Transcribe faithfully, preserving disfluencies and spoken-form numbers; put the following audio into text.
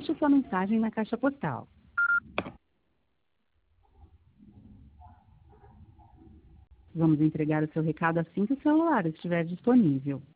Deixe sua mensagem na caixa postal. Vamos entregar o seu recado assim que o celular estiver disponível.